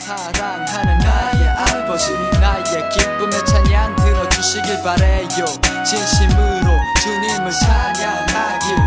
사랑하는 나의 아버지, 나의 기쁨의 찬양 들어주시길 바래요. 진심으로 주님을 찬양하길